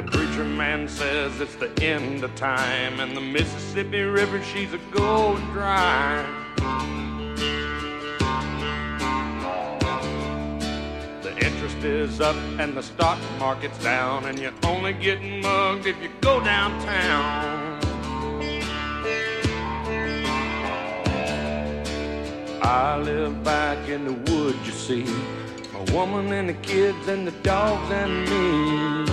The preacher man says it's the end of time, and the Mississippi River, she's a going dry. The interest is up and the stock market's down, and you're only getting mugged if you go downtown. I live back in the woods, you see, my woman and the kids and the dogs and me.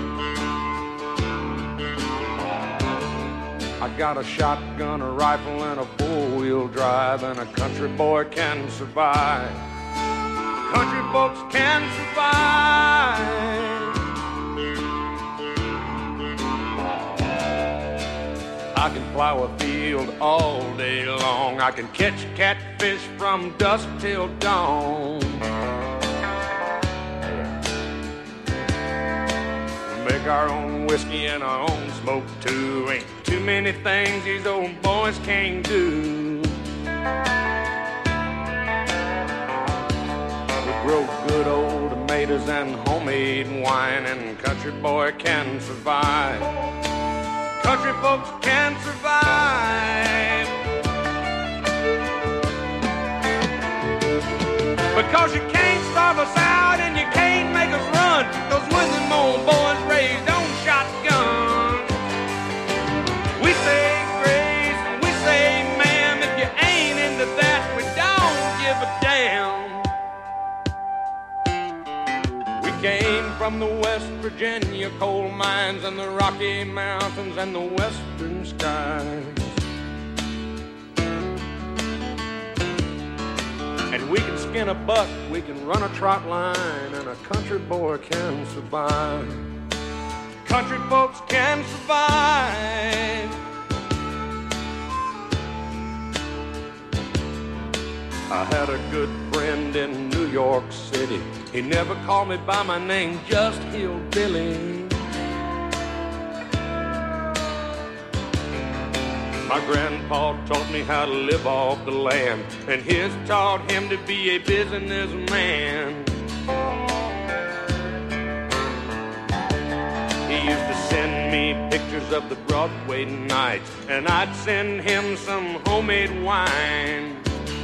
I got a shotgun, a rifle, and a four-wheel drive, and a country boy can survive. Country folks can survive. I can plow a field all day long. I can catch catfish from dusk till dawn. Make our own whiskey and our own smoke too. Ain't too many things these old boys can't do. We grow good old tomatoes and homemade wine, and country boy can survive. Country folks can survive. Because you can't starve us out and you can't make us run. Those William old boys raised on shotgun. We say grace and we say ma'am. If you ain't into that, we don't give a damn. We came from the West Virginia coal mines and the Rocky Mountains and the western skies. And we can skin a buck, we can run a trot line, and a country boy can survive. Country folks can survive. I had a good friend in New York City. He never called me by my name, just Hillbilly. My grandpa taught me how to live off the land, and his taught him to be a businessman. He used to send me pictures of the Broadway nights, and I'd send him some homemade wine.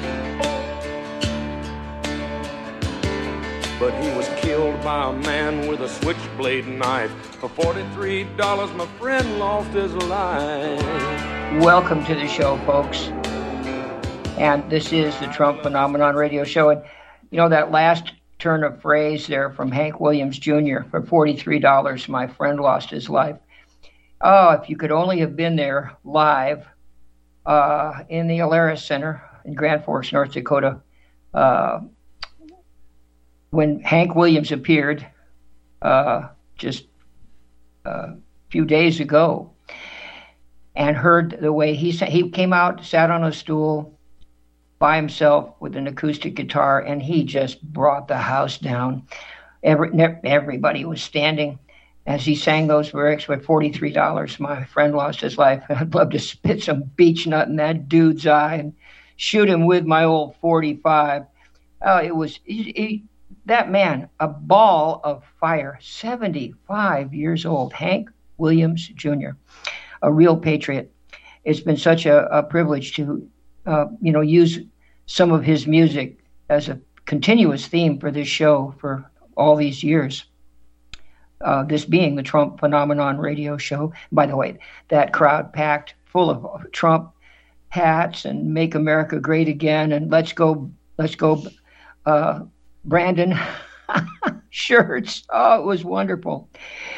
But he was killed by a man with a switchblade knife. For $43, my friend lost his life. Welcome to the show, folks. And this is the Trump Phenomenon Radio Show. And you know that last turn of phrase there from Hank Williams Jr. for $43, my friend lost his life. Oh, if you could only have been there live in the Alaris Center in Grand Forks, North Dakota, when Hank Williams appeared just a few days ago, and heard the way he came out, sat on a stool by himself with an acoustic guitar, and he just brought the house down. Everybody was standing as he sang those lyrics with $43. My friend lost his life. I'd love to spit some beech nut in that dude's eye and shoot him with my old 45. It was that man, a ball of fire, 75 years old, Hank Williams Jr., a real patriot. It's been such a privilege to, use some of his music as a continuous theme for this show for all these years. This being the Trump Phenomenon Radio Show. By the way, that crowd packed full of Trump hats and "Make America Great Again" and let's go, Brandon shirts. Oh, it was wonderful.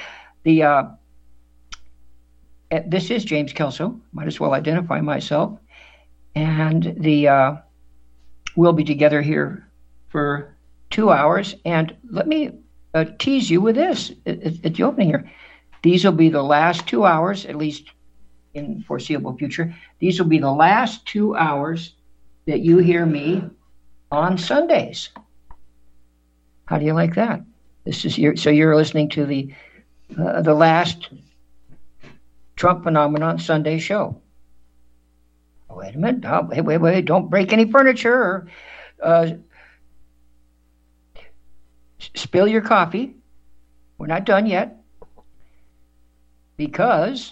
This is James Kelso. Might as well identify myself. And we'll be together here for 2 hours. And let me tease you with this at the opening here. These will be the last 2 hours, at least in the foreseeable future. These will be the last 2 hours that you hear me on Sundays. How do you like that? So you're listening to the last Trump Phenomenon Sunday show. Oh, wait a minute. Oh, wait. Don't break any furniture. Spill your coffee. We're not done yet. because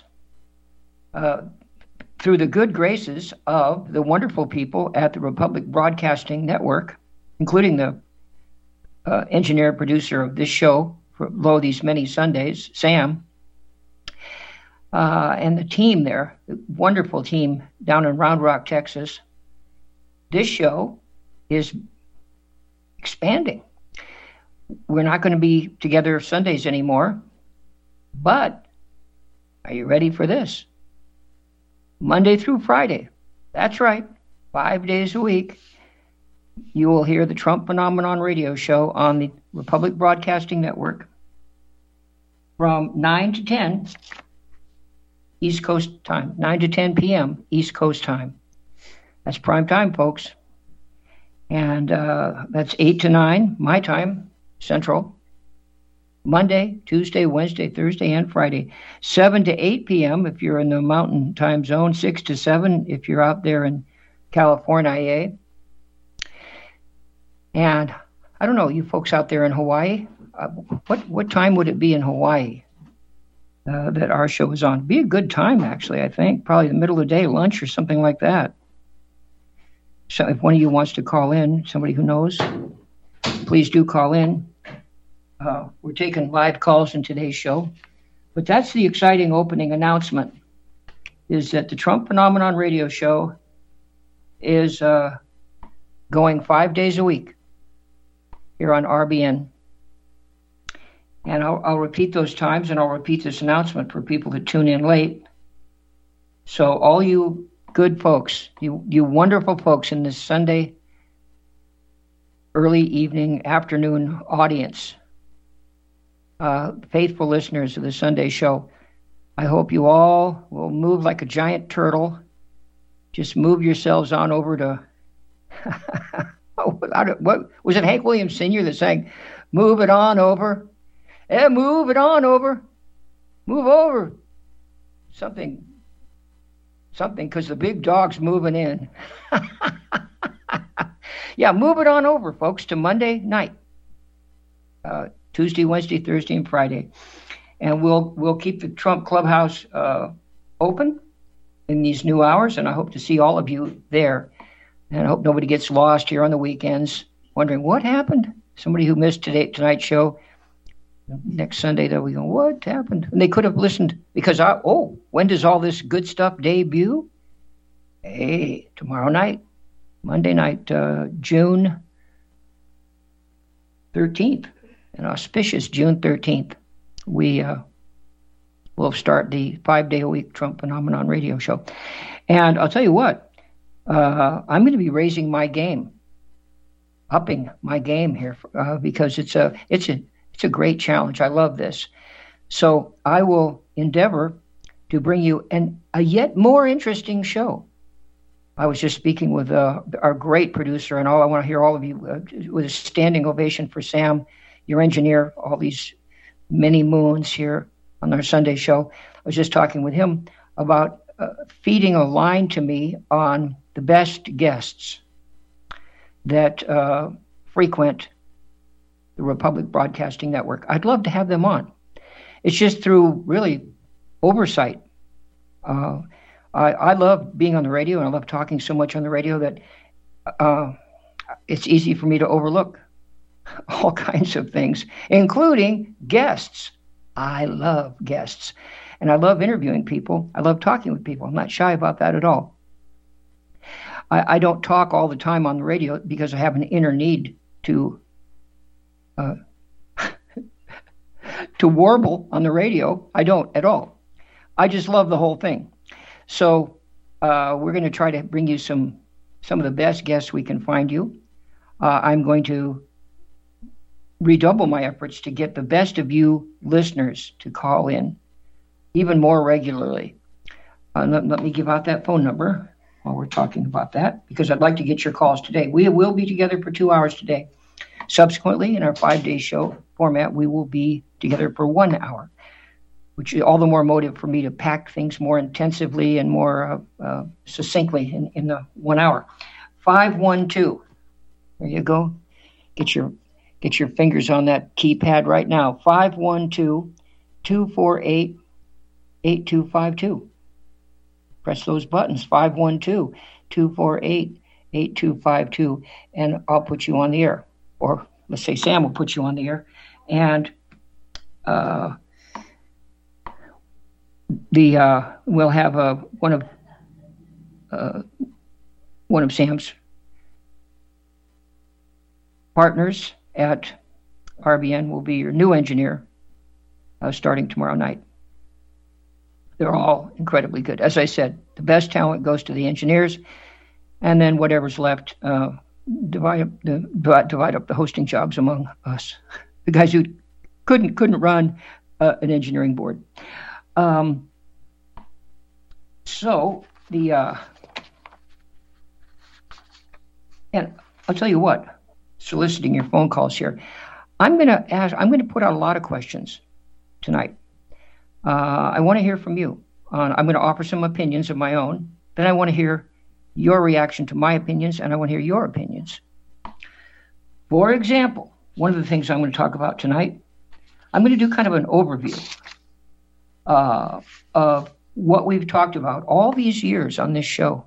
through the good graces of the wonderful people at the Republic Broadcasting Network, including the engineer producer of this show for Lo These Many Sundays, Sam, and the team there, the wonderful team down in Round Rock, Texas, this show is expanding. We're not going to be together Sundays anymore, but are you ready for this? Monday through Friday. That's right, 5 days a week. You will hear the Trump Phenomenon radio show on the Republic Broadcasting Network from 9 to 10 East Coast time, 9 to 10 p.m. East Coast time. That's prime time, folks. And that's 8 to 9, my time, Central. Monday, Tuesday, Wednesday, Thursday, and Friday. 7 to 8 p.m. if you're in the Mountain Time Zone. 6 to 7 if you're out there in California. And I don't know, you folks out there in Hawaii, what time would it be in Hawaii that our show is on? It'd be a good time, actually, I think. Probably the middle of the day, lunch or something like that. So if one of you wants to call in, somebody who knows, please do call in. We're taking live calls in today's show. But that's the exciting opening announcement, is that the Trump Phenomenon radio show is going 5 days a week here on RBN. And I'll repeat those times, and I'll repeat this announcement for people that tune in late. So all you good folks, you wonderful folks in this Sunday early evening, afternoon audience, faithful listeners of the Sunday show, I hope you all will move like a giant turtle. Just move yourselves on over to... what was it, Hank Williams Sr. that sang, "Move it on over"? Yeah, move it on over. Move over. Something, because the big dog's moving in. Yeah, move it on over, folks, to Monday night. Tuesday, Wednesday, Thursday, and Friday. And we'll keep the Trump Clubhouse open in these new hours, and I hope to see all of you there. And I hope nobody gets lost here on the weekends, wondering what happened. Somebody who missed tonight's show, next Sunday they'll be going, what happened? And they could have listened because, when does all this good stuff debut? Hey, tomorrow night, Monday night, June 13th, an auspicious June 13th, we will start the 5-day-a-week Trump Phenomenon radio show. And I'll tell you what, I'm going to be raising my game, upping my game here, because it's a great challenge. I love this. So I will endeavor to bring you a yet more interesting show. I was just speaking with our great producer, and I want to hear all of you with a standing ovation for Sam, your engineer, all these many moons here on our Sunday show. I was just talking with him about feeding a line to me on the best guests that frequent the Republic Broadcasting Network. I'd love to have them on. It's just through really oversight. I love being on the radio, and I love talking so much on the radio that it's easy for me to overlook all kinds of things, including guests. I love guests, and I love interviewing people. I love talking with people. I'm not shy about that at all. I don't talk all the time on the radio because I have an inner need to warble on the radio. I don't at all. I just love the whole thing. So we're going to try to bring you some of the best guests we can find you. I'm going to redouble my efforts to get the best of you listeners to call in even more regularly. Let me give out that phone number while we're talking about that, because I'd like to get your calls today. We will be together for 2 hours today. Subsequently, in our 5-day show format, we will be together for 1 hour, which is all the more motive for me to pack things more intensively and more succinctly in the 1 hour. 512. There you go. Get your fingers on that keypad right now. 512-248-8255. 8252. Press those buttons, 512-248-8252, and I'll put you on the air. Or let's say Sam will put you on the air. And we'll have one of Sam's partners at RBN will be your new engineer starting tomorrow night. They're all incredibly good. As I said, the best talent goes to the engineers, and then whatever's left, divide up the hosting jobs among us, the guys who couldn't run an engineering board. So and I'll tell you what, soliciting your phone calls here, I'm going to put out a lot of questions tonight. I want to hear from you. I'm going to offer some opinions of my own. Then I want to hear your reaction to my opinions, and I want to hear your opinions. For example, one of the things I'm going to talk about tonight, I'm going to do kind of an overview of what we've talked about all these years on this show.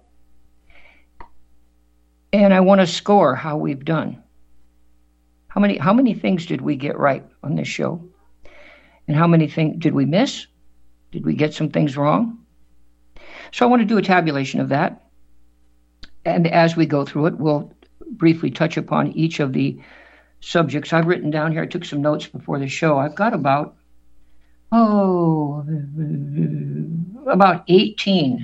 And I want to score how we've done. How many things did we get right on this show? And how many things did we miss? Did we get some things wrong? So I want to do a tabulation of that. And as we go through it, we'll briefly touch upon each of the subjects I've written down here. I took some notes before the show. I've got about 18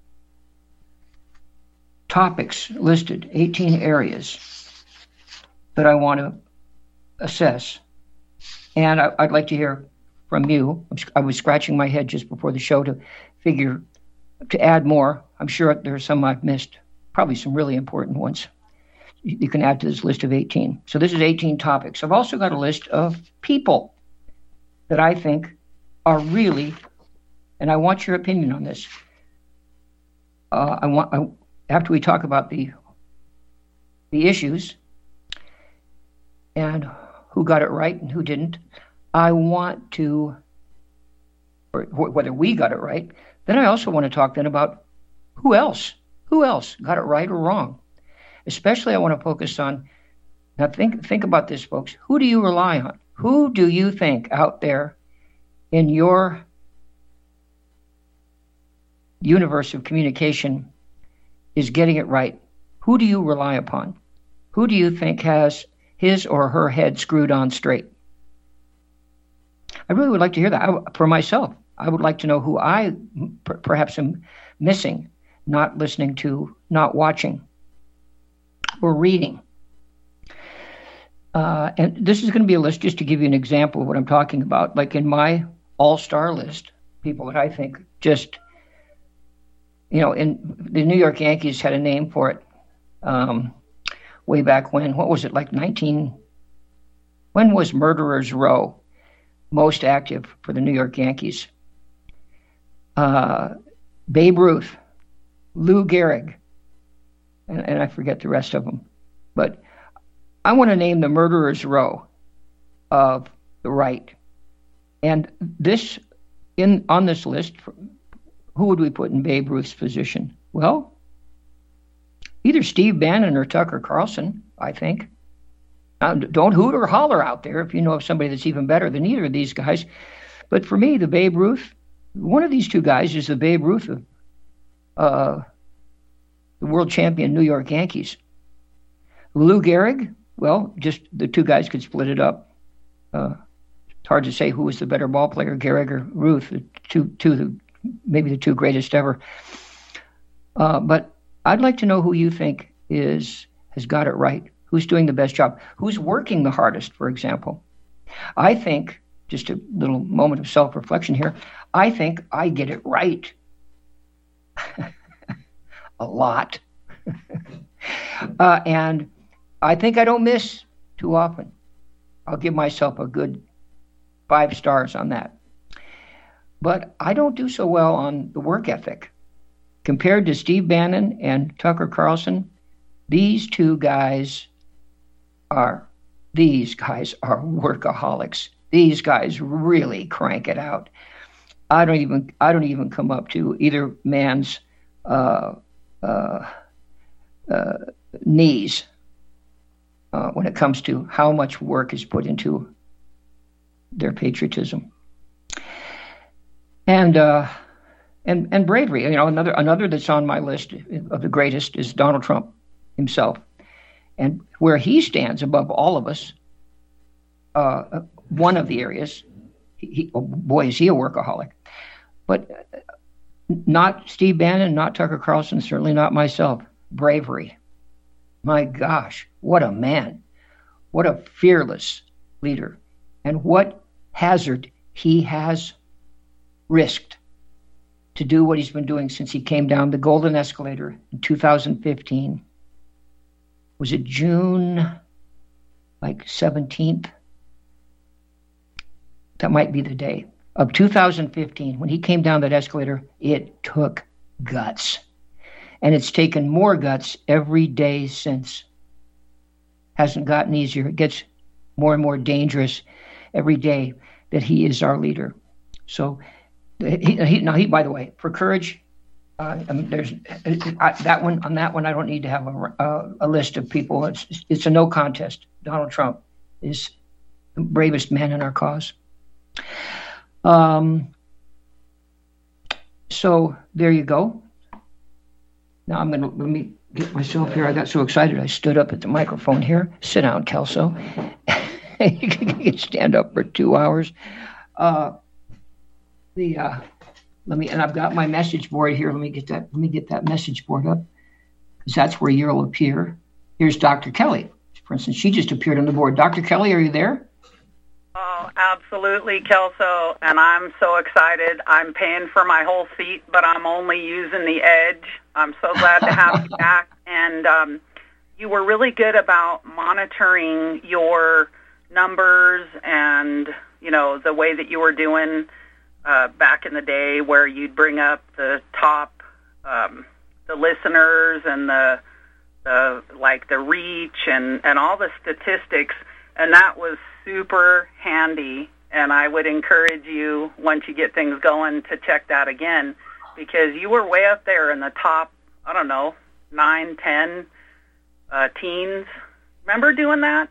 topics listed, 18 areas that I want to assess. And I'd like to hear from you. I was scratching my head just before the show to add more. I'm sure there's some I've missed, probably some really important ones you can add to this list of 18. So this is 18 topics. I've also got a list of people that I think are really, and I want your opinion on this. After we talk about the issues and who got it right and who didn't, I want to, or whether we got it right, then I also want to talk then about who else got it right or wrong. Especially I want to focus on, now think about this, folks. Who do you rely on? Who do you think out there in your universe of communication is getting it right? Who do you rely upon? Who do you think has his or her head screwed on straight? I really would like to hear that. For myself, I would like to know who I perhaps am missing, not listening to, not watching, or reading. And this is going to be a list just to give you an example of what I'm talking about. Like in my all-star list, people that I think just, in the New York Yankees had a name for it way back when. What was it, like when was Murderers Row most active for the New York Yankees? Babe Ruth, Lou Gehrig, and I forget the rest of them. But I want to name the Murderers Row of the right. And on this list, who would we put in Babe Ruth's position? Well, either Steve Bannon or Tucker Carlson, I think. Now, don't hoot or holler out there if you know of somebody that's even better than either of these guys. But for me, the Babe Ruth, one of these two guys is the Babe Ruth of the world champion New York Yankees. Lou Gehrig, well, just the two guys could split it up. It's hard to say who was the better ball player, Gehrig or Ruth, maybe the two greatest ever. But I'd like to know who you think has got it right. Who's doing the best job? Who's working the hardest, for example? I think, just a little moment of self-reflection here, I think I get it right. A lot. And I think I don't miss too often. I'll give myself a good 5 stars on that. But I don't do so well on the work ethic. Compared to Steve Bannon and Tucker Carlson, these guys are workaholics. These guys really crank it out. I don't even come up to either man's knees when it comes to how much work is put into their patriotism and bravery. Another that's on my list of the greatest is Donald Trump himself, and where he stands above all of us. One of the areas, boy, is he a workaholic, but not Steve Bannon, not Tucker Carlson, certainly not myself. Bravery. My gosh, what a man. What a fearless leader. And what hazard he has risked to do what he's been doing since he came down the golden escalator in 2015. Was it June 17th? That might be the day of 2015. When he came down that escalator, it took guts. And it's taken more guts every day since. Hasn't gotten easier. It gets more and more dangerous every day that he is our leader. So, he by the way, for courage, there's that one. On that one, I don't need to have a list of people. It's a no contest. Donald Trump is the bravest man in our cause. So there you go. Now let me get myself here. I got so excited I stood up at the microphone here. Sit down, Kelso. You can stand up for 2 hours. And I've got my message board here. Let me get that message board up, because that's where you'll appear. Here's Dr. Kelly, for instance. She just appeared on the board. Dr. Kelly, are you there? Oh, absolutely, Kelso, and I'm so excited. I'm paying for my whole seat, but I'm only using the edge. I'm so glad to have you back, and you were really good about monitoring your numbers and, the way that you were doing back in the day, where you'd bring up the top, the listeners and the reach and all the statistics, and that was super handy, and I would encourage you, once you get things going, to check that again, because you were way up there in the top, 9, 10 teens. Remember doing that?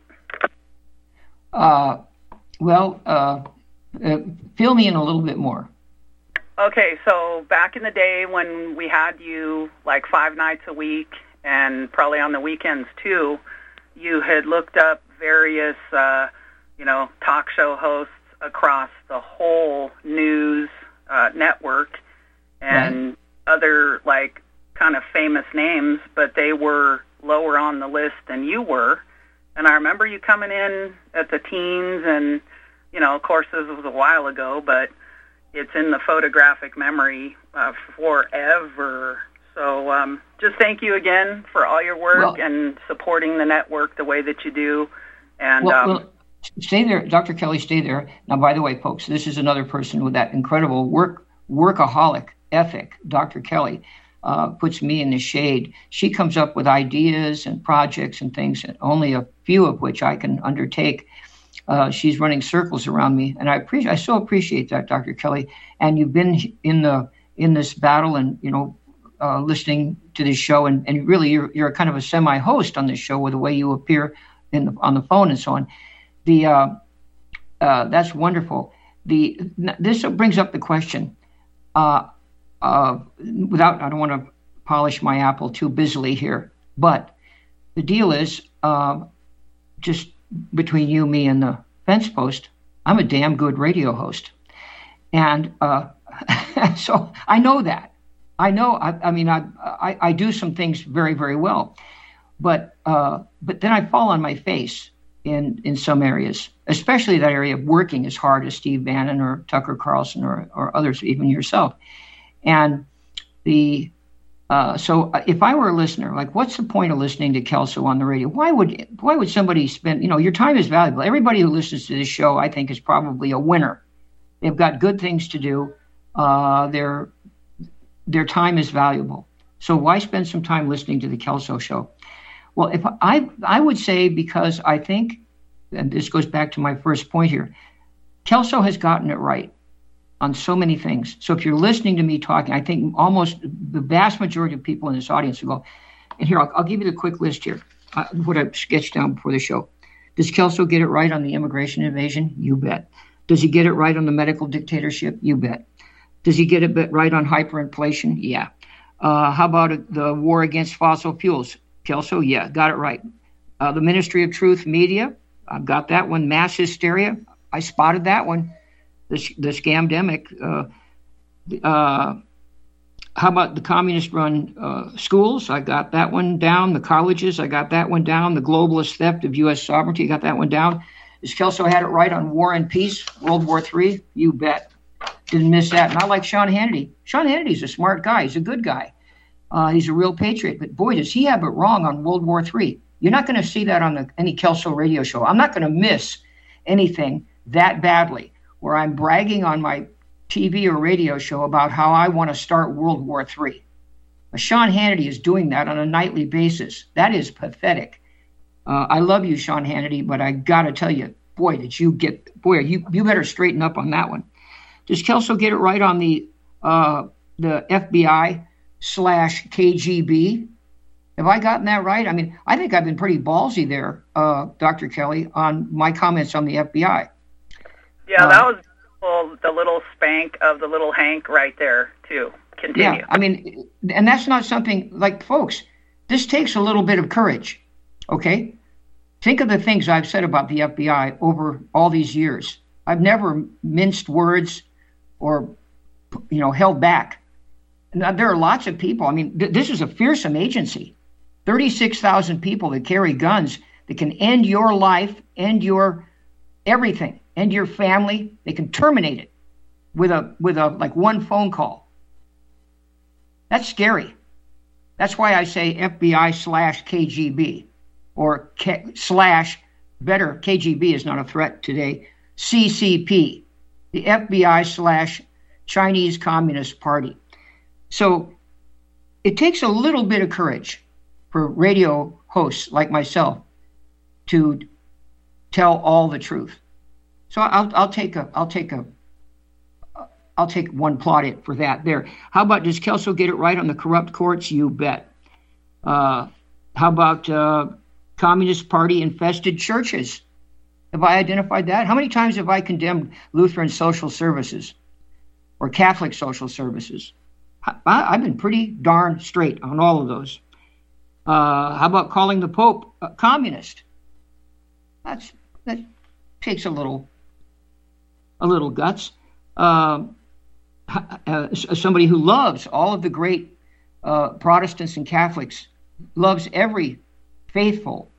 Fill me in a little bit more. Okay, so back in the day when we had you 5 nights a week, and probably on the weekends too, you had looked up various talk show hosts across the whole news network, and other kind of famous names, but they were lower on the list than you were. And I remember you coming in at the teens, and of course this was a while ago, but it's in the photographic memory forever. So just thank you again for all your work and supporting the network the way that you do. And stay there, Dr. Kelly, stay there. Now, by the way, folks, this is another person with that incredible workaholic ethic. Dr. Kelly puts me in the shade. She comes up with ideas and projects and things, and only a few of which I can undertake. She's running circles around me, and I so appreciate that, Dr. Kelly. And you've been in this battle, and listening to this show, and really you're a kind of a semi-host on this show with the way you appear on the phone and so on. That's wonderful. This brings up the question. I don't want to polish my apple too busily here, but the deal is, just between you, me, and the fence post, I'm a damn good radio host, and so I know that. I know. I do some things very, very well, but then I fall on my face in some areas, especially that area of working as hard as Steve Bannon or Tucker Carlson or others, even yourself. And so if I were a listener, what's the point of listening to Kelso on the radio? Why would somebody spend, your time is valuable. Everybody who listens to this show, I think, is probably a winner. They've got good things to do. Their time is valuable. So why spend some time listening to the Kelso show? Well, if I would say, because I think, and this goes back to my first point here, Kelso has gotten it right. on so many things. So if you're listening to me talking, I think almost the vast majority of people in this audience will go, and here, I'll give you the quick list here, what I sketched down before the show. Does Kelso get it right on the immigration invasion? You bet. Does he get it right on the medical dictatorship? You bet. Does he get it right on hyperinflation? Yeah. How about the war against fossil fuels? Kelso, yeah, got it right. The Ministry of Truth Media, I've got that one. Mass hysteria, I spotted that one. The scamdemic. How about the communist-run schools? I got that one down. The colleges, I got that one down. The globalist theft of U.S. sovereignty, I got that one down. Does Kelso had it right on War and Peace, World War III? You bet. Didn't miss that. And I like Sean Hannity. Sean Hannity's a smart guy. He's a good guy. He's a real patriot. But boy, does he have it wrong on World War III. You're not going to see that on any Kelso radio show. I'm not going to miss anything that badly where I'm bragging on my TV or radio show about how I want to start World War III. Sean Hannity is doing that on a nightly basis. That is pathetic. I love you, Sean Hannity, but I got to tell you, you better straighten up on that one. Does Kelso get it right on the FBI/KGB? Have I gotten that right? I mean, I think I've been pretty ballsy there, Dr. Kelly, on my comments on the FBI. Yeah, that was the little spank of the little Hank right there, too. Continue. Yeah, I mean, and that's not something like, folks, this takes a little bit of courage, okay? Think of the things I've said about the FBI over all these years. I've never minced words or, held back. Now, there are lots of people. I mean, this is a fearsome agency. 36,000 people that carry guns that can end your life, end your everything, end your family. They can terminate it with a one phone call. That's scary. That's why I say FBI/KGB or better, KGB is not a threat today, CCP, the FBI/Chinese Communist Party. So it takes a little bit of courage for radio hosts like myself to tell all the truth. So I'll take one plaudit for that there. How about, does Kelso get it right on the corrupt courts? You bet. How about Communist Party infested churches? Have I identified that? How many times have I condemned Lutheran social services or Catholic social services? I've been pretty darn straight on all of those. How about calling the Pope a communist? That takes a little guts. Somebody who loves all of the great Protestants and Catholics, loves every faithful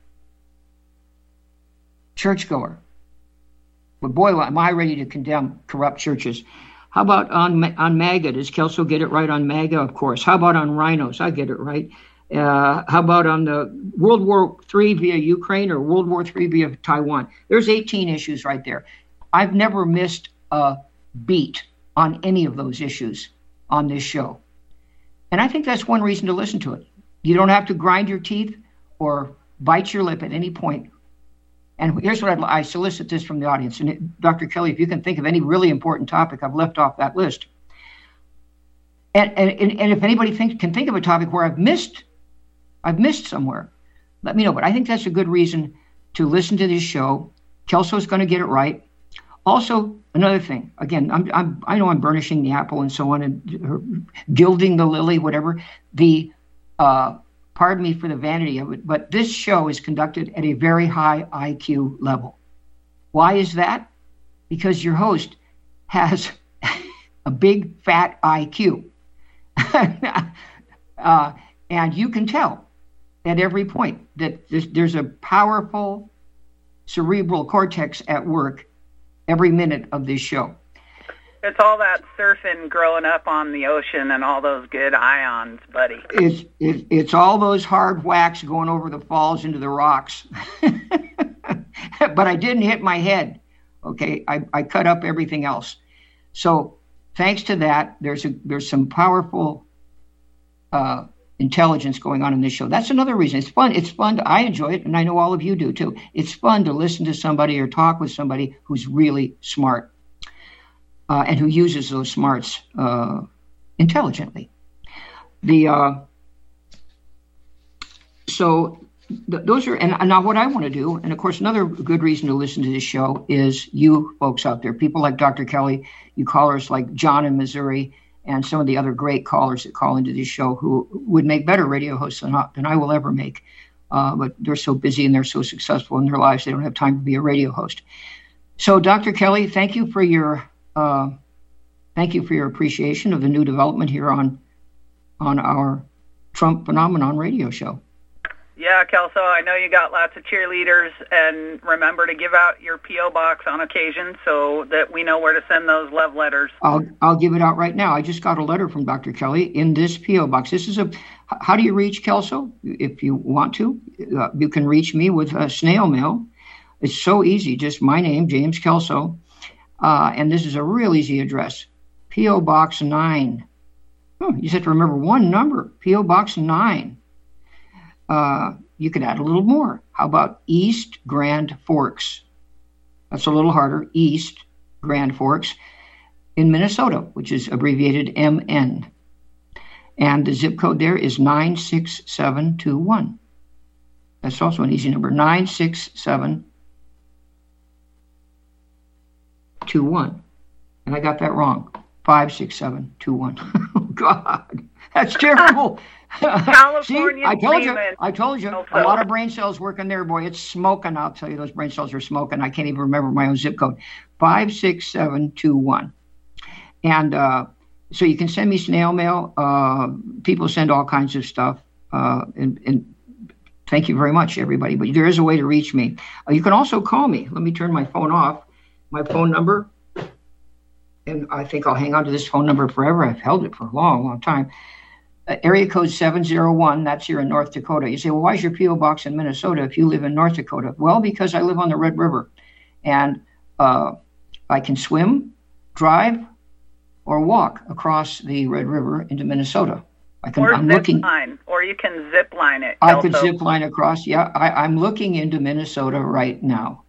churchgoer. But boy, am I ready to condemn corrupt churches. How about on MAGA? Does Kelso get it right on MAGA? Of course. How about on rhinos? I get it right. How about on the World War III via Ukraine or World War III via Taiwan? There's 18 issues right there. I've never missed a beat on any of those issues on this show. And I think that's one reason to listen to it. You don't have to grind your teeth or bite your lip at any point. And here's what I solicit this from the audience. And Dr. Kelly, if you can think of any really important topic I've left off that list. And if anybody can think of a topic where I've missed somewhere, let me know. But I think that's a good reason to listen to this show. Kelso's going to get it right. Also, another thing, again, I know I'm burnishing the apple and so on, and gilding the lily, whatever. Pardon me for the vanity of it, but this show is conducted at a very high IQ level. Why is that? Because your host has a big, fat IQ. And you can tell at every point that there's a powerful cerebral cortex at work every minute of this show. It's all that surfing growing up on the ocean and all those good ions, buddy. It's all those hard whacks going over the falls into the rocks. But I didn't hit my head. Okay, I cut up everything else. So thanks to that, there's some powerful intelligence going on in this show. That's another reason. It's fun. It's fun. I enjoy it, and I know all of you do too. It's fun to listen to somebody or talk with somebody who's really smart. and who uses those smarts intelligently. Those are, and now what I want to do, and of course another good reason to listen to this show is you folks out there, people like Dr. Kelly, you callers like John in Missouri, and some of the other great callers that call into this show who would make better radio hosts than I will ever make. But they're so busy and they're so successful in their lives, they don't have time to be a radio host. So Dr. Kelly, thank you for your appreciation of the new development here on our Trump Phenomenon radio show. Yeah, Kelso, I know you got lots of cheerleaders, and remember to give out your P.O. box on occasion so that we know where to send those love letters. I'll give it out right now. I just got a letter from Dr. Kelly in this P.O. box. This is how do you reach Kelso? If you want to, you can reach me with snail mail. It's so easy. Just my name, James Kelso. And this is a real easy address. P.O. Box 9. You just have to remember one number. P.O. Box 9. You could add a little more. How about East Grand Forks? That's a little harder. East Grand Forks in Minnesota, which is abbreviated MN. And the zip code there is 96721. That's also an easy number, 96721. And I got that wrong, 56721. Oh, God, that's terrible. California. See, I told you. A lot of brain cells working there, boy. It's smoking. I'll tell you, those brain cells are smoking. I can't even remember my own zip code. 56721. And so you can send me snail mail. People send all kinds of stuff. And thank you very much, everybody. But there is a way to reach me. You can also call me. Let me turn my phone off. My phone number, and I think I'll hang on to this phone number forever. I've held it for a long, long time. Area code 701, that's here in North Dakota. You say, well, why is your P.O. box in Minnesota if you live in North Dakota? Well, because I live on the Red River, and I can swim, drive, or walk across the Red River into Minnesota. Line, or you can zip line it. I could zip line across. Yeah, I'm looking into Minnesota right now.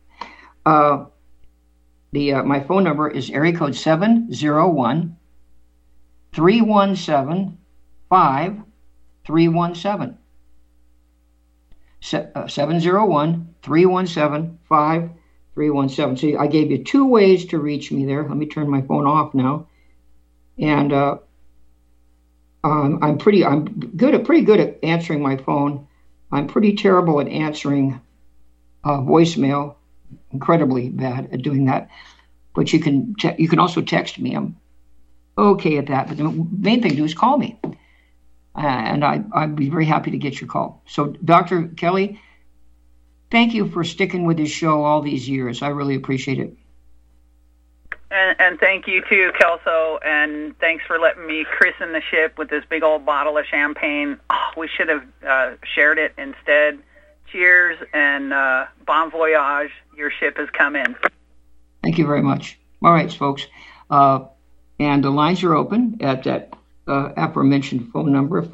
My phone number is area code 701 317 5317. 701 317 5317. See, I gave you two ways to reach me there. Let me turn my phone off now. And I'm pretty good at answering my phone. I'm pretty terrible at answering voicemail. Incredibly bad at doing that. But you can also text me. I'm okay at that. But the main thing to do is call me. And I'd be very happy to get your call. So, Dr. Kelly, thank you for sticking with this show all these years. I really appreciate it. And thank you too, Kelso, and thanks for letting me christen the ship with this big old bottle of champagne. Oh, we should have shared it instead. Cheers and bon voyage. Your ship has come in. Thank you very much. All right, folks. And the lines are open at that aforementioned phone number,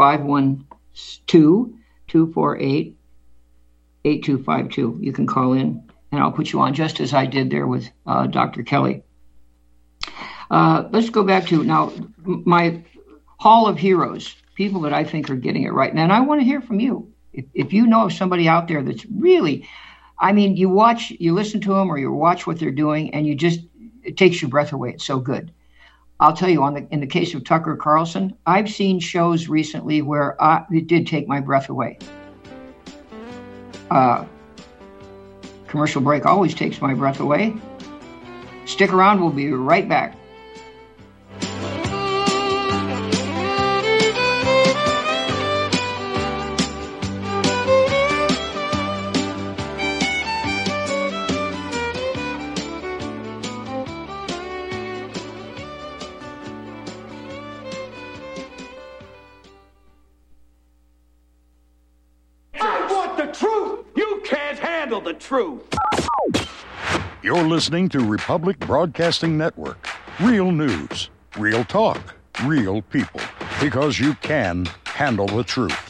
512-248-8252. You can call in, and I'll put you on just as I did there with Dr. Kelly. Let's go back to now my Hall of Heroes, people that I think are getting it right. And I want to hear from you. If you know of somebody out there that's really, I mean, you listen to them or you watch what they're doing, and it takes your breath away. It's so good. I'll tell you, in the case of Tucker Carlson, I've seen shows recently where it did take my breath away. Commercial break always takes my breath away. Stick around. We'll be right back. The truth. You're listening to Republic Broadcasting Network. Real news, real talk, real people. Because you can handle the truth.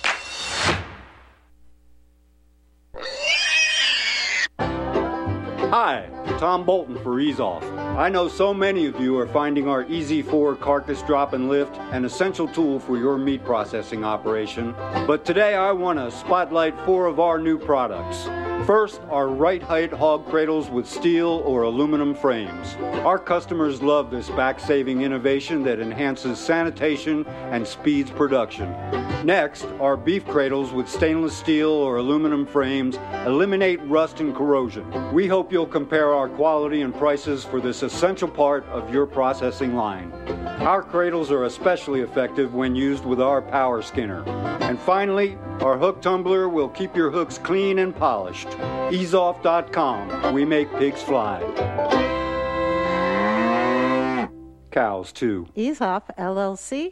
Hi, Tom Bolton for Ease Off. I know so many of you are finding our Easy 4 carcass drop and lift an essential tool for your meat processing operation. But today I want to spotlight 4 of our new products. First, our right height hog cradles with steel or aluminum frames. Our customers love this back-saving innovation that enhances sanitation and speeds production. Next, our beef cradles with stainless steel or aluminum frames eliminate rust and corrosion. We hope you'll compare our quality and prices for this essential part of your processing line. Our cradles are especially effective when used with our power skinner. And finally, our hook tumbler will keep your hooks clean and polished. EaseOff.com. We make pigs fly. Cows, too. Ease Off, LLC,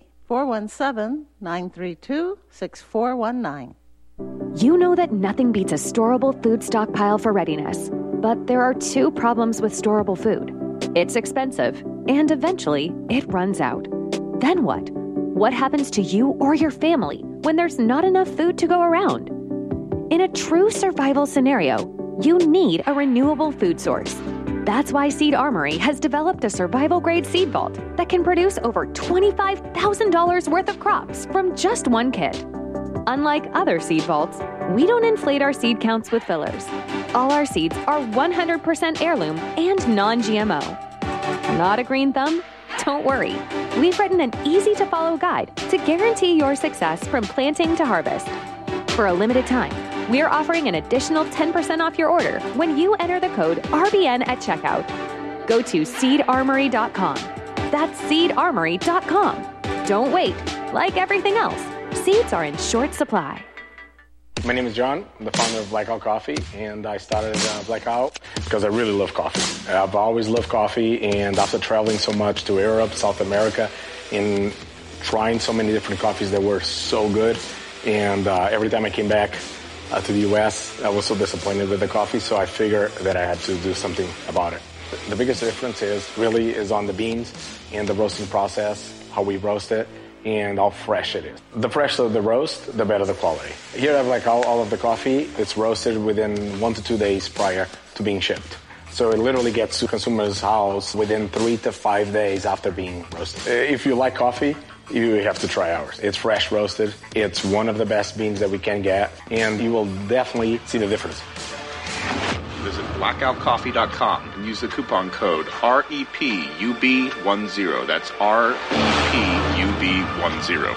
417-932-6419. You know that nothing beats a storable food stockpile for readiness. But there are 2 problems with storable food. It's expensive, and eventually it runs out. Then what? What happens to you or your family when there's not enough food to go around? In a true survival scenario, you need a renewable food source. That's why Seed Armory has developed a survival-grade seed vault that can produce over $25,000 worth of crops from just 1 kit. Unlike other seed vaults, we don't inflate our seed counts with fillers. All our seeds are 100% heirloom and non-GMO. Not a green thumb? Don't worry. We've written an easy-to-follow guide to guarantee your success from planting to harvest. For a limited time, we're offering an additional 10% off your order when you enter the code RBN at checkout. Go to seedarmory.com. That's seedarmory.com. Don't wait. Like everything else, seeds are in short supply. My name is John. I'm the founder of Blackout Coffee, and I started Blackout because I really love coffee. I've always loved coffee, and after traveling so much to Europe, South America, and trying so many different coffees that were so good, and every time I came back to the U.S., I was so disappointed with the coffee, so I figured that I had to do something about it. The biggest difference is on the beans and the roasting process, how we roast it, and how fresh it is. The fresher the roast, the better the quality. Here I have like all of the coffee. It's roasted within 1 to 2 days prior to being shipped. So it literally gets to consumer's house within 3 to 5 days after being roasted. If you like coffee, you have to try ours. It's fresh roasted. It's one of the best beans that we can get, and you will definitely see the difference. Visit blackoutcoffee.com and use the coupon code REPUB10. That's REPUB10.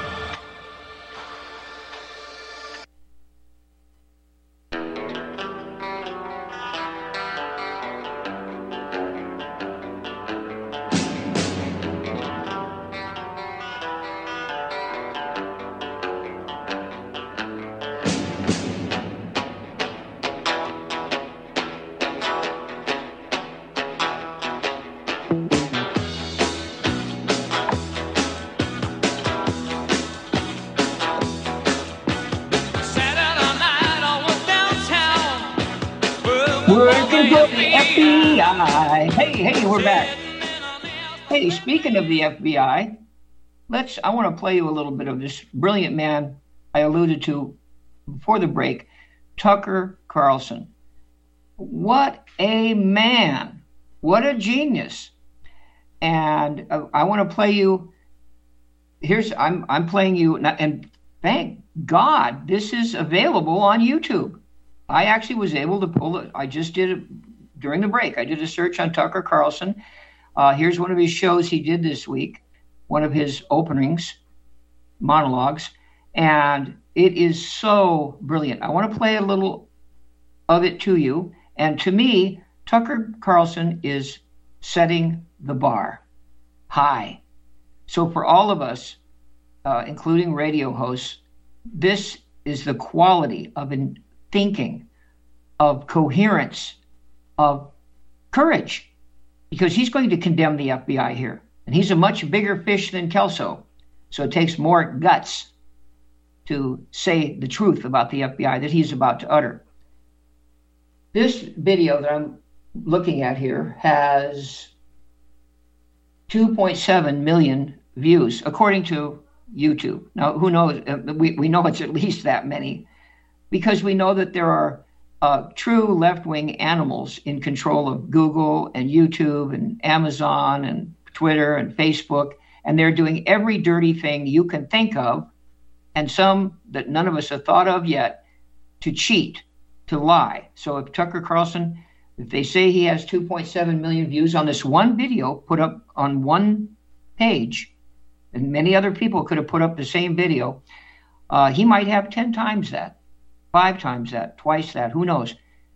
Working for the FBI. Hey, we're back. Hey, speaking of the FBI, I want to play you a little bit of this brilliant man I alluded to before the break, Tucker Carlson. What a man. What a genius. And I want to play you, I'm playing you, and thank God this is available on YouTube. I actually was able to pull it. I just did it during the break. I did a search on Tucker Carlson. Here's one of his shows he did this week, one of his openings, monologues, and it is so brilliant. I want to play a little of it to you. And to me, Tucker Carlson is setting the bar high. So for all of us, including radio hosts, this is the quality of thinking, of coherence, of courage, because he's going to condemn the FBI here. And he's a much bigger fish than Kelso. So it takes more guts to say the truth about the FBI that he's about to utter. This video that I'm looking at here has 2.7 million views, according to YouTube. Now, who knows? We know it's at least that many, because we know that there are true left-wing animals in control of Google and YouTube and Amazon and Twitter and Facebook, and they're doing every dirty thing you can think of, and some that none of us have thought of yet, to cheat, to lie. So if Tucker Carlson, if they say he has 2.7 million views on this one video put up on one page, and many other people could have put up the same video, he might have 10 times that, 5 times that, twice that, who knows?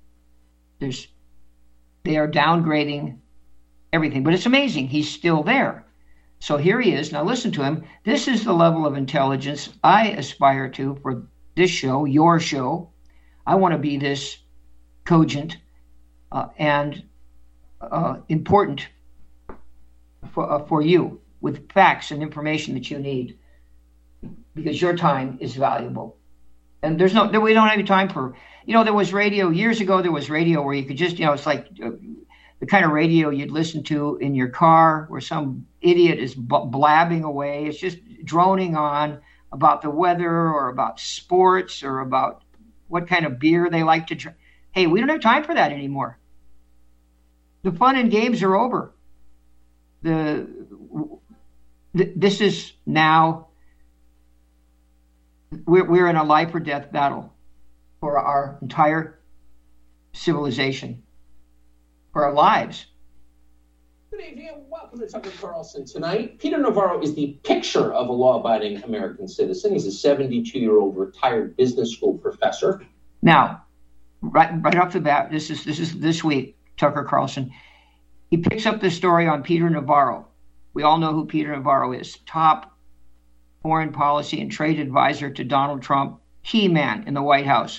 They are downgrading everything, but it's amazing. He's still there. So here he is. Now listen to him. This is the level of intelligence I aspire to for this show, your show. I want to be this cogent and important for you, with facts and information that you need, because your time is valuable. And we don't have any time for, there was radio years ago. There was radio where you could just, it's like the kind of radio you'd listen to in your car, where some idiot is blabbing away. It's just droning on about the weather or about sports or about what kind of beer they like to drink. Hey, we don't have time for that anymore. The fun and games are over. This is now, we're in a life or death battle for our entire civilization, for our lives. Good evening and welcome to Tucker Carlson Tonight. Peter Navarro is the picture of a law-abiding American citizen. He's a 72-year-old retired business school professor. Now, right off the bat, this is this week, Tucker Carlson, he picks up the story on Peter Navarro. We all know who Peter Navarro is. Top foreign policy and trade advisor to Donald Trump, key man in the White House.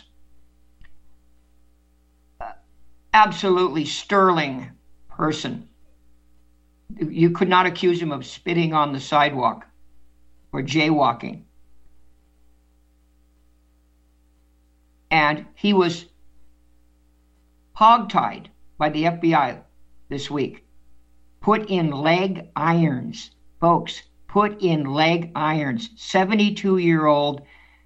Absolutely sterling person. You could not accuse him of spitting on the sidewalk or jaywalking. And he was hogtied by the FBI this week. Put in leg irons. Folks, put in leg irons. 72-year-old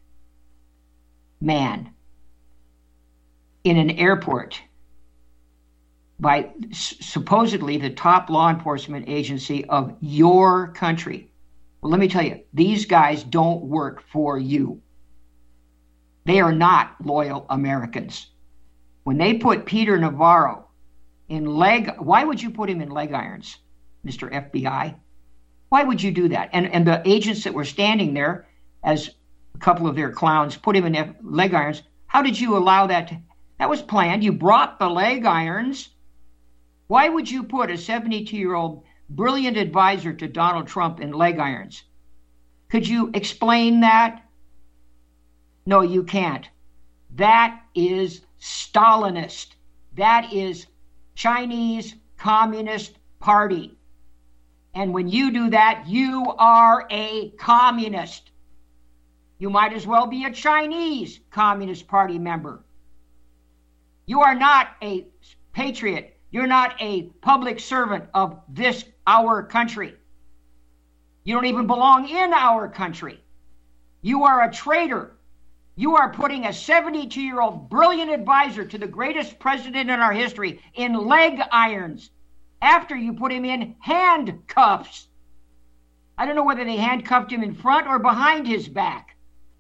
man in an airport by supposedly the top law enforcement agency of your country. Well, let me tell you, these guys don't work for you. They are not loyal Americans. When they put Peter Navarro in why would you put him in leg irons, Mr. FBI? Why would you do that? And the agents that were standing there, as a couple of their clowns put him in leg irons, how did you allow that? That was planned. You brought the leg irons. Why would you put a 72-year-old brilliant advisor to Donald Trump in leg irons? Could you explain that? No, you can't. That is Stalinist. That is Chinese Communist Party. And when you do that, you are a communist. You might as well be a Chinese Communist Party member. You are not a patriot. You're not a public servant of our country. You don't even belong in our country. You are a traitor. You are putting a 72-year-old brilliant advisor to the greatest president in our history in leg irons after you put him in handcuffs. I don't know whether they handcuffed him in front or behind his back.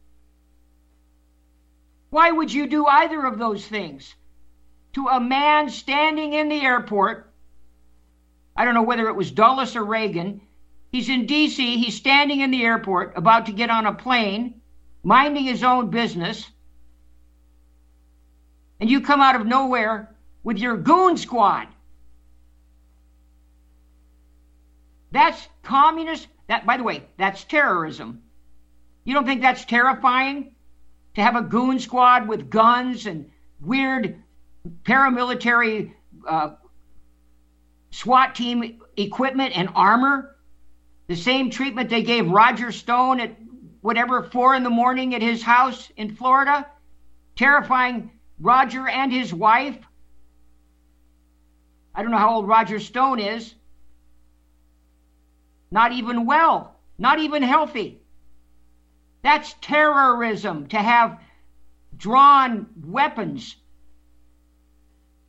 Why would you do either of those things to a man standing in the airport? I don't know whether it was Dulles or Reagan. He's in D.C., he's standing in the airport, about to get on a plane, minding his own business, and you come out of nowhere with your goon squad. That's communist. That, by the way, that's terrorism. You don't think that's terrifying? To have a goon squad with guns and weird paramilitary SWAT team equipment and armor? The same treatment they gave Roger Stone at 4 a.m. at his house in Florida, terrifying Roger and his wife. I don't know how old Roger Stone is. Not even well, not even healthy. That's terrorism, to have drawn weapons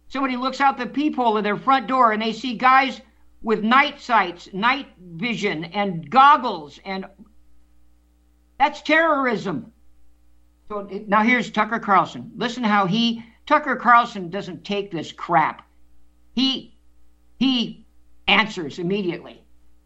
Somebody looks out the peephole of their front door and they see guys with night sights, night vision, and goggles, and that's terrorism. So now here's Tucker Carlson. Listen how Tucker Carlson doesn't take this crap. He answers immediately.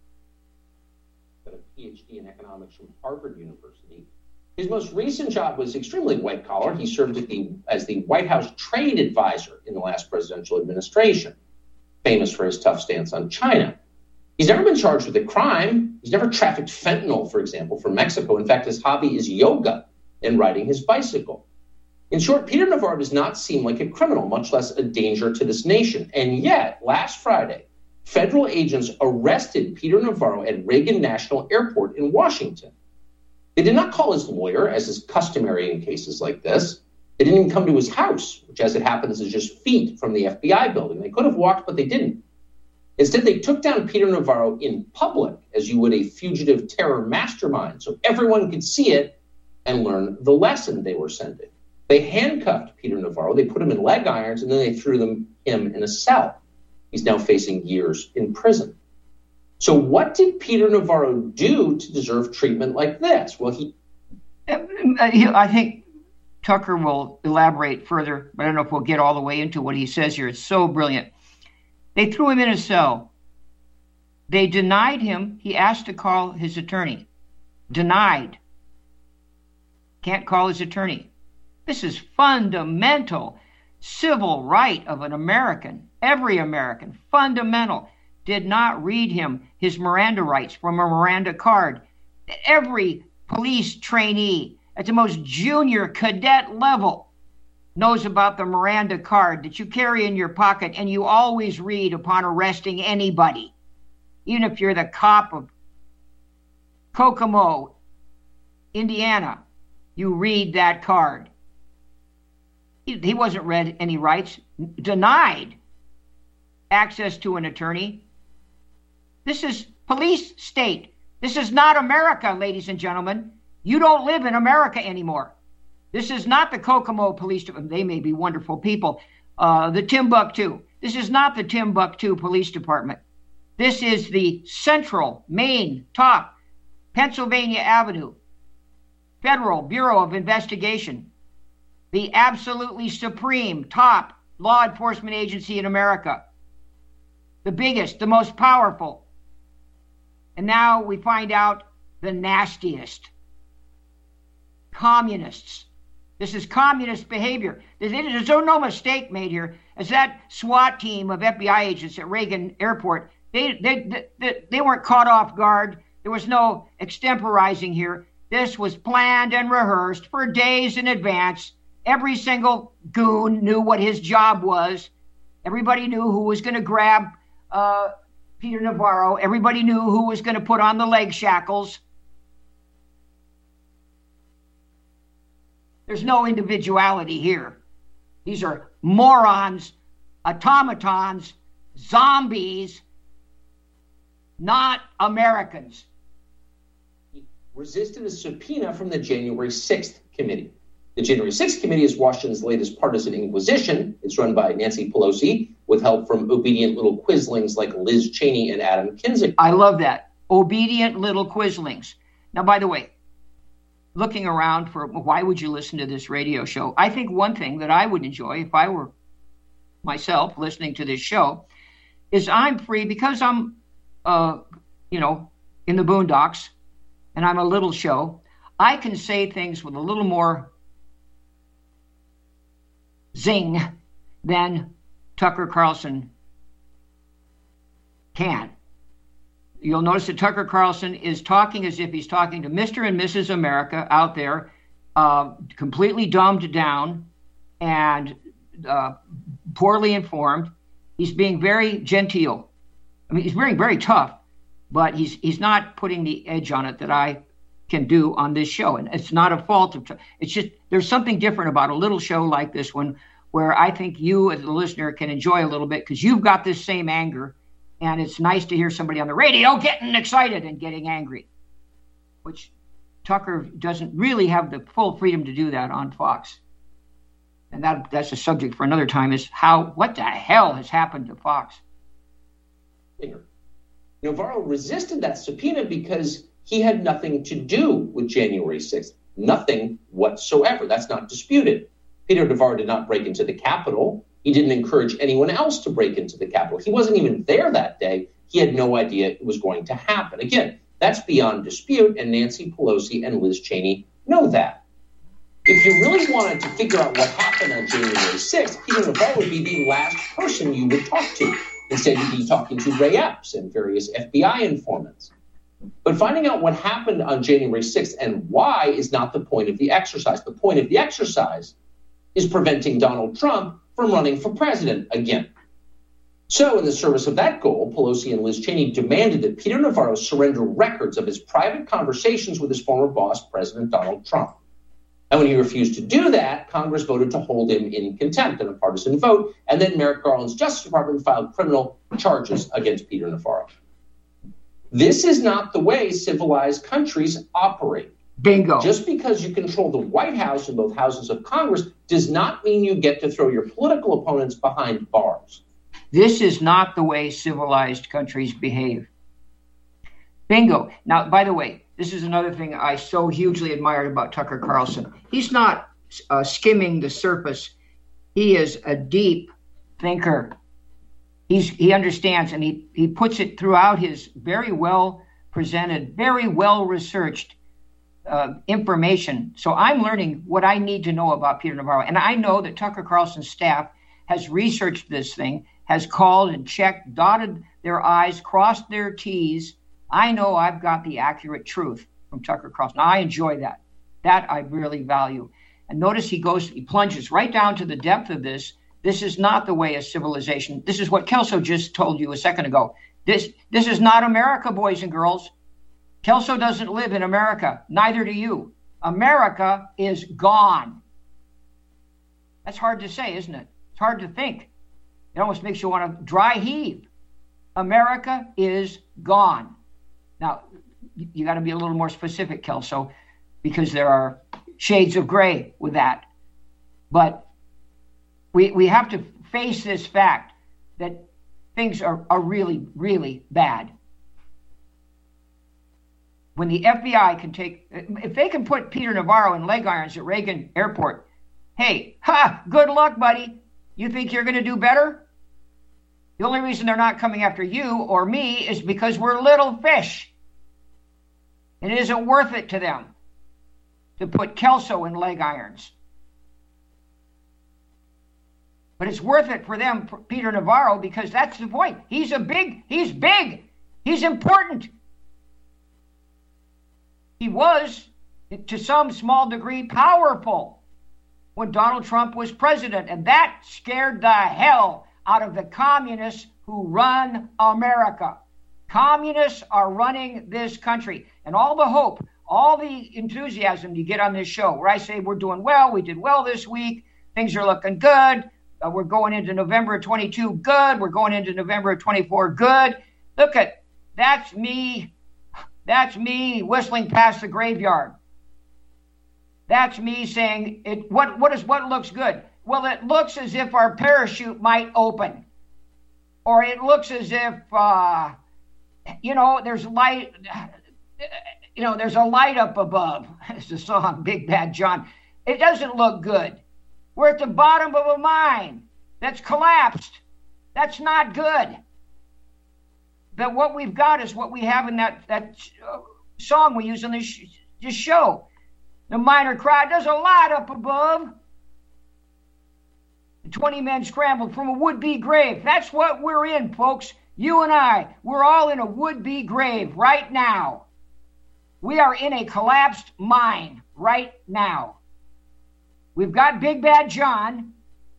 A PhD in economics from Harvard University. His most recent job was extremely white collar. He served as the White House trade advisor in the last presidential administration, famous for his tough stance on China. He's never been charged with a crime. He's never trafficked fentanyl, for example, from Mexico. In fact, his hobby is yoga and riding his bicycle. In short, Peter Navarro does not seem like a criminal, much less a danger to this nation. And yet, last Friday, federal agents arrested Peter Navarro at Reagan National Airport in Washington. They did not call his lawyer, as is customary in cases like this. They didn't even come to his house, which, as it happens, is just feet from the FBI building. They could have walked, but they didn't. Instead, they took down Peter Navarro in public, as you would a fugitive terror mastermind, so everyone could see it and learn the lesson they were sending. They handcuffed Peter Navarro, they put him in leg irons, and then they threw him in a cell. He's now facing years in prison. So what did Peter Navarro do to deserve treatment like this? Well, I think Tucker will elaborate further, but I don't know if we'll get all the way into what he says here. It's so brilliant. They threw him in a cell. They denied him. He asked to call his attorney. Denied. Can't call his attorney. This is fundamental civil right of an American. Every American. Fundamental. Did not read him his Miranda rights from a Miranda card. Every police trainee at the most junior cadet level knows about the Miranda card that you carry in your pocket and you always read upon arresting anybody. Even if you're the cop of Kokomo, Indiana, you read that card. He wasn't read any rights, denied access to an attorney. This is police state. This is not America, ladies and gentlemen. You don't live in America anymore. This is not the Kokomo Police Department. They may be wonderful people. The Timbuktu. This is not the Timbuktu Police Department. This is the central, main, top, Pennsylvania Avenue, Federal Bureau of Investigation, the absolutely supreme, top law enforcement agency in America, the biggest, the most powerful. And now we find out the nastiest. Communists. This is communist behavior. There's no mistake made here. As that SWAT team of FBI agents at Reagan Airport, they weren't caught off guard. There was no extemporizing here. This was planned and rehearsed for days in advance. Every single goon knew what his job was. Everybody knew who was going to grab Peter Navarro. Everybody knew who was going to put on the leg shackles. There's no individuality here. These are morons, automatons, zombies, not Americans. He resisted a subpoena from the January 6th committee. The January 6th committee is Washington's latest partisan inquisition. It's run by Nancy Pelosi with help from obedient little quislings like Liz Cheney and Adam Kinzinger. I love that. Obedient little quislings. Now, by the way, looking around for why would you listen to this radio show? I think one thing that I would enjoy if I were myself listening to this show is I'm free because I'm, in the boondocks and I'm a little show. I can say things with a little more zing than Tucker Carlson can. You'll notice that Tucker Carlson is talking as if he's talking to Mr. and Mrs. America out there, completely dumbed down and poorly informed. He's being very genteel. I mean, he's very, very tough, but he's not putting the edge on it that I can do on this show. And it's not a fault of, it's just, there's something different about a little show like this one where I think you as a listener can enjoy a little bit because you've got this same anger. And it's nice to hear somebody on the radio getting excited and getting angry, which Tucker doesn't really have the full freedom to do that on Fox. and that's a subject for another time, is what the hell has happened to Fox? Navarro resisted that subpoena because he had nothing to do with January 6th. Nothing whatsoever. That's not disputed. Peter Navarro did not break into the Capitol. He didn't encourage anyone else to break into the Capitol. He wasn't even there that day. He had no idea it was going to happen. Again, that's beyond dispute, and Nancy Pelosi and Liz Cheney know that. If you really wanted to figure out what happened on January 6th, Peter Navarro would be the last person you would talk to. Instead, you'd be talking to Ray Epps and various FBI informants. But finding out what happened on January 6th and why is not the point of the exercise. The point of the exercise is preventing Donald Trump from running for president again. So in the service of that goal, Pelosi and Liz Cheney demanded that Peter Navarro surrender records of his private conversations with his former boss, President Donald Trump. And when he refused to do that, Congress voted to hold him in contempt in a partisan vote, and then Merrick Garland's Justice Department filed criminal charges against Peter Navarro. This is not the way civilized countries operate. Bingo. Just because you control the White House and both houses of Congress does not mean you get to throw your political opponents behind bars. This is not the way civilized countries behave. Bingo. Now, by the way, this is another thing I so hugely admired about Tucker Carlson. He's not skimming the surface. He is a deep thinker. He understands, and he puts it throughout his very well presented, very well researched information. So I'm learning what I need to know about Peter Navarro. And I know that Tucker Carlson's staff has researched this thing, has called and checked, dotted their I's, crossed their T's. I know I've got the accurate truth from Tucker Carlson. I enjoy that. That I really value. And notice he plunges right down to the depth of this. This is not the way of civilization. This is what Kelso just told you a second ago. This is not America, boys and girls. Kelso doesn't live in America. Neither do you. America is gone. That's hard to say, isn't it? It's hard to think. It almost makes you want to dry heave. America is gone. Now, you got to be a little more specific, Kelso, because there are shades of gray with that. But we have to face this fact that things are really, really bad. When the FBI can if they can put Peter Navarro in leg irons at Reagan Airport, hey, good luck, buddy. You think you're going to do better? The only reason they're not coming after you or me is because we're little fish. It isn't worth it to them to put Kelso in leg irons. But it's worth it for them, for Peter Navarro, because that's the point. He's big. He's important. He was, to some small degree, powerful when Donald Trump was president, and that scared the hell out of the communists who run America. Communists are running this country, and all the hope, all the enthusiasm you get on this show, where I say we're doing well, we did well this week, things are looking good, we're going into November of 22, good, we're going into November of 24, good. Look at, that's me whistling past the graveyard. That's me saying, what looks good? Well, it looks as if our parachute might open. Or it looks as if, there's light, there's a light up above. It's the song, Big Bad John. It doesn't look good. We're at the bottom of a mine that's collapsed. That's not good. But what we've got is what we have in that song we use on this show. The miner cried, there's a light up above. The 20 men scrambled from a would-be grave. That's what we're in, folks. You and I, we're all in a would-be grave right now. We are in a collapsed mine right now. We've got Big Bad John,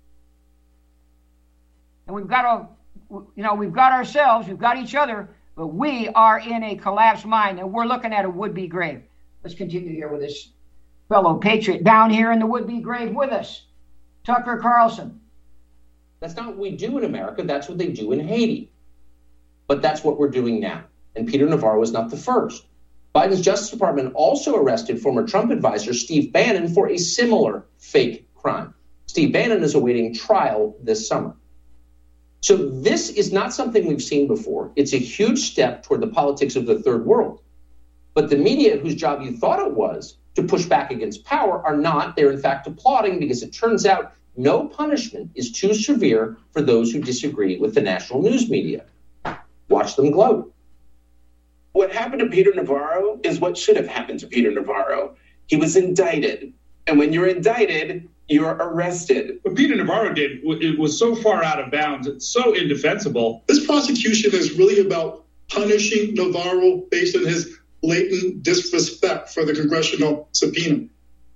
and we've got ourselves, we've got each other, but we are in a collapsed mine, and we're looking at a would-be grave. Let's continue here with this fellow patriot down here in the would-be grave with us, Tucker Carlson. That's not what we do in America. That's what they do in Haiti. But that's what we're doing now. And Peter Navarro is not the first. Biden's Justice Department also arrested former Trump advisor Steve Bannon for a similar fake crime. Steve Bannon is awaiting trial this summer. So this is not something we've seen before. It's a huge step toward the politics of the third world. But the media, whose job you thought it was to push back against power, are not. They're in fact applauding, because it turns out no punishment is too severe for those who disagree with the national news media. Watch them gloat. What happened to Peter Navarro is what should have happened to Peter Navarro. He was indicted. And when you're indicted, you're arrested. What Peter Navarro did, it was so far out of bounds, it's so indefensible. This prosecution is really about punishing Navarro based on his blatant disrespect for the congressional subpoena.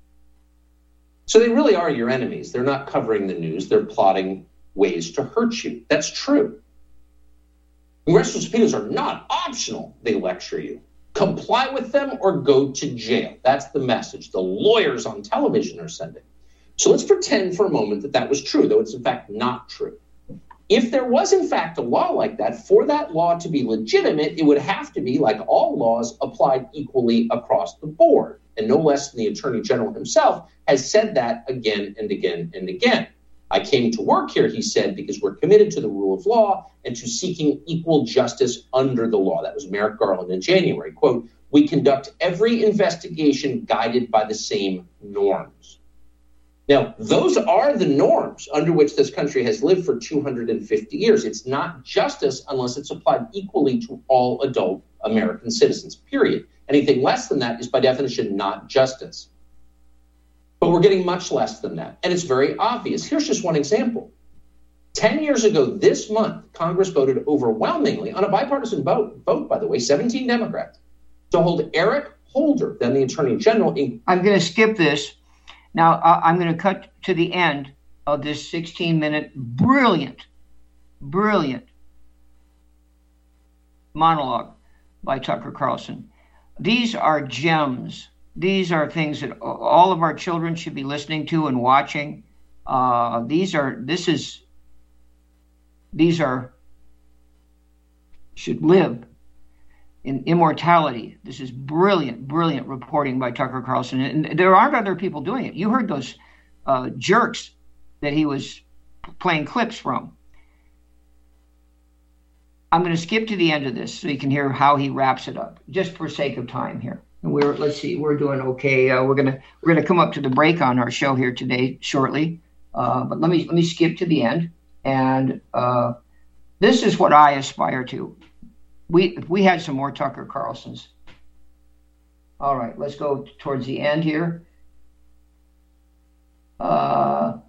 So they really are your enemies. They're not covering the news. They're plotting ways to hurt you. That's true. Congressional subpoenas are not optional. They lecture you. Comply with them or go to jail. That's the message the lawyers on television are sending. So let's pretend for a moment that that was true, though it's in fact not true. If there was in fact a law like that, for that law to be legitimate, it would have to be, like all laws, applied equally across the board. And no less than the Attorney General himself has said that again and again and again. I came to work here, he said, because we're committed to the rule of law and to seeking equal justice under the law. That was Merrick Garland in January. Quote, we conduct every investigation guided by the same norms. Now, those are the norms under which this country has lived for 250 years. It's not justice unless it's applied equally to all adult American citizens, period. Anything less than that is by definition not justice. But we're getting much less than that. And it's very obvious. Here's just one example. 10 years ago this month, Congress voted overwhelmingly on a bipartisan vote, by the way, 17 Democrats, to hold Eric Holder, then the Attorney General. I'm going to skip this. Now, I'm going to cut to the end of this 16-minute brilliant monologue by Tucker Carlson. These are gems. These are things that all of our children should be listening to and watching. These should live in immortality. This is brilliant reporting by Tucker Carlson. And there aren't other people doing it. You heard those jerks that he was playing clips from. I'm going to skip to the end of this so you can hear how he wraps it up, just for sake of time here. And let's see, we're doing okay. We're gonna come up to the break on our show here today shortly. But let me skip to the end. And this is what I aspire to. If we had some more Tucker Carlsons. All right, let's go towards the end here. Yeah,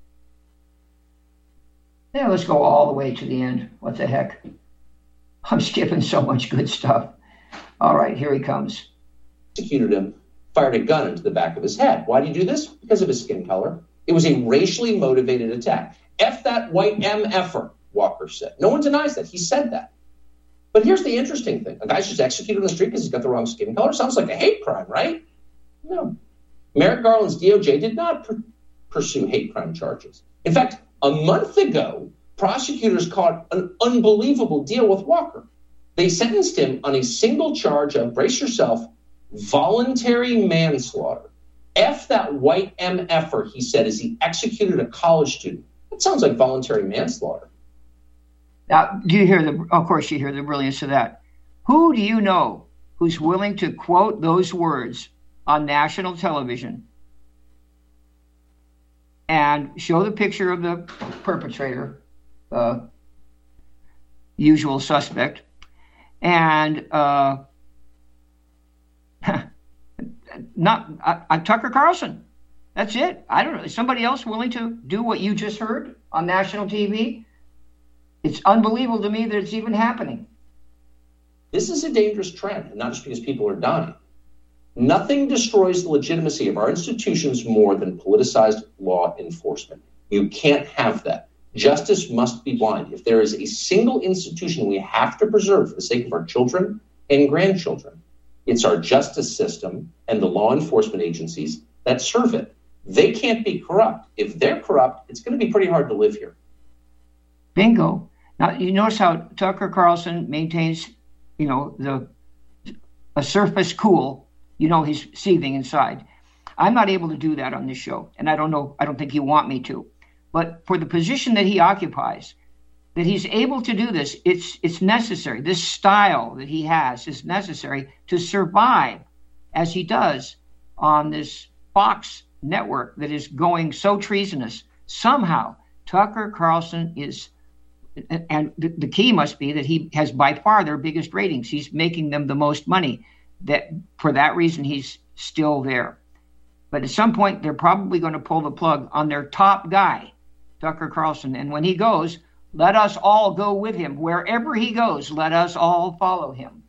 let's go all the way to the end. What the heck? I'm skipping so much good stuff. All right, here he comes. Executed him, fired a gun into the back of his head. Why did he do this? Because of his skin color. It was a racially motivated attack. F that white MFer, Walker said. No one denies that. He said that. But here's the interesting thing. A guy's just executed on the street because he's got the wrong skin color? Sounds like a hate crime, right? No. Merrick Garland's DOJ did not pursue hate crime charges. In fact, a month ago, prosecutors caught an unbelievable deal with Walker. They sentenced him on a single charge of, brace yourself, voluntary manslaughter. F that white MFer, he said, as he executed a college student. That sounds like voluntary manslaughter. Now, of course you hear the brilliance of that. Who do you know who's willing to quote those words on national television and show the picture of the perpetrator, usual suspect, and Tucker Carlson? That's it. I don't know. Is somebody else willing to do what you just heard on national TV? It's unbelievable to me that it's even happening. This is a dangerous trend, and not just because people are dying. Nothing destroys the legitimacy of our institutions more than politicized law enforcement. You can't have that. Justice must be blind. If there is a single institution we have to preserve for the sake of our children and grandchildren, it's our justice system and the law enforcement agencies that serve it. They can't be corrupt. If they're corrupt, it's going to be pretty hard to live here. Bingo. Now, you notice how Tucker Carlson maintains, a surface cool. He's seething inside. I'm not able to do that on this show, and I don't think you want me to. But for the position that he occupies, that he's able to do this, it's necessary. This style that he has is necessary to survive as he does on this Fox network that is going so treasonous. Somehow, Tucker Carlson is, and the key must be that he has by far their biggest ratings. He's making them the most money. That for that reason, he's still there. But at some point, they're probably going to pull the plug on their top guy, Tucker Carlson. And when he goes, let us all go with him. Wherever he goes, let us all follow him.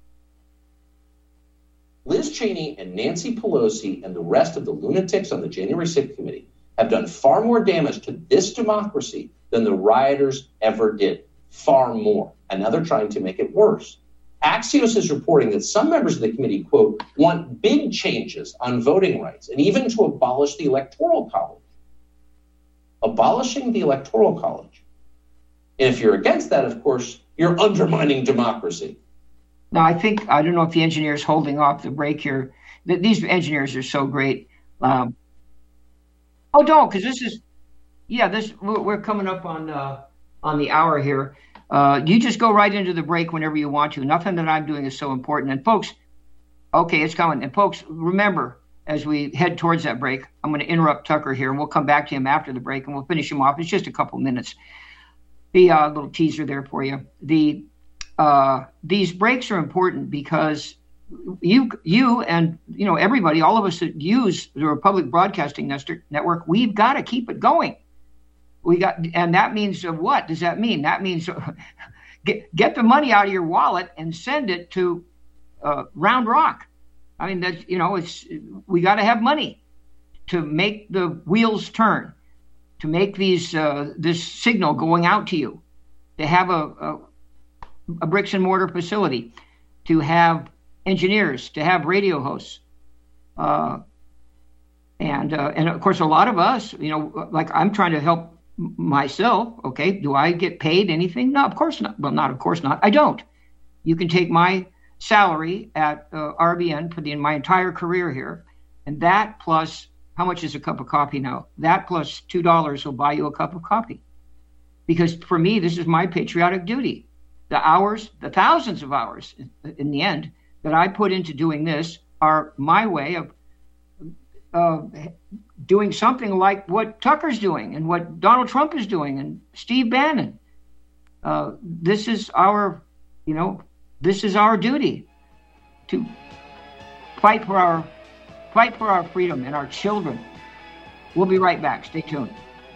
Liz Cheney and Nancy Pelosi and the rest of the lunatics on the January 6th committee have done far more damage to this democracy than the rioters ever did. Far more. And now they're trying to make it worse. Axios is reporting that some members of the committee, quote, want big changes on voting rights and even to abolish the Electoral College. Abolishing the Electoral College. And if you're against that, of course, you're undermining democracy. Now, I don't know if the engineer's holding off the break here. These engineers are so great. Don't, because we're coming up on the hour here. You just go right into the break whenever you want to. Nothing that I'm doing is so important. And folks, okay, it's coming. And folks, remember, as we head towards that break, I'm going to interrupt Tucker here, and we'll come back to him after the break, and we'll finish him off. It's just a couple minutes. The little teaser there for you. These breaks are important because you and everybody, all of us that use the Republic Broadcasting Network, we've got to keep it going. And that means what does that mean? That means get the money out of your wallet and send it to Round Rock. I mean, we got to have money to make the wheels turn, to make this signal going out to you, to have a bricks and mortar facility, to have engineers, to have radio hosts, and of course a lot of us, like I'm trying to help myself. Okay, do I get paid anything? No, of course not. Well, of course not. I don't. You can take my salary at RBN for my entire career here, and that plus, how much is a cup of coffee now? That plus $2 will buy you a cup of coffee. Because for me, this is my patriotic duty. The hours, the thousands of hours in the end that I put into doing this are my way of doing something like what Tucker's doing and what Donald Trump is doing and Steve Bannon. This is our duty to fight for our freedom and our children. We'll be right back. Stay tuned.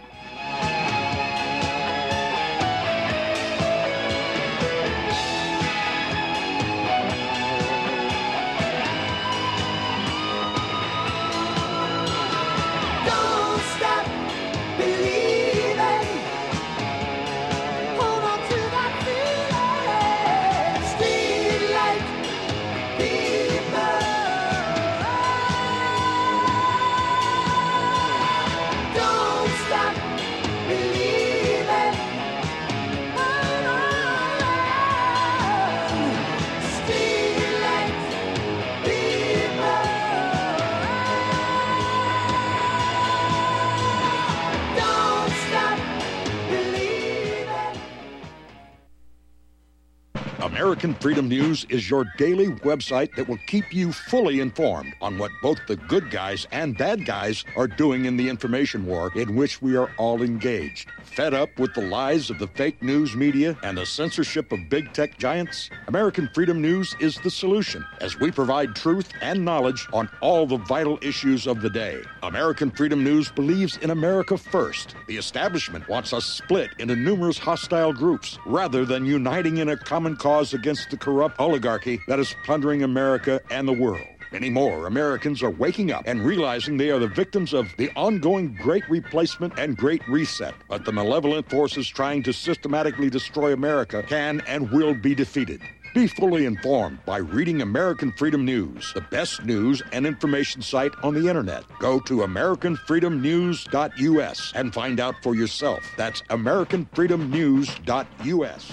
American Freedom News is your daily website that will keep you fully informed on what both the good guys and bad guys are doing in the information war in which we are all engaged. Fed up with the lies of the fake news media and the censorship of big tech giants? American Freedom News is the solution, as we provide truth and knowledge on all the vital issues of the day. American Freedom News believes in America first. The establishment wants us split into numerous hostile groups rather than uniting in a common cause against the corrupt oligarchy that is plundering America and the world. Many more Americans are waking up and realizing they are the victims of the ongoing Great Replacement and Great Reset. But the malevolent forces trying to systematically destroy America can and will be defeated. Be fully informed by reading American Freedom News, the best news and information site on the internet. Go to AmericanFreedomNews.us and find out for yourself. That's AmericanFreedomNews.us.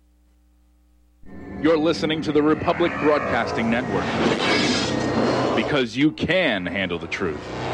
You're listening to the Republic Broadcasting Network. Because because you can handle the truth.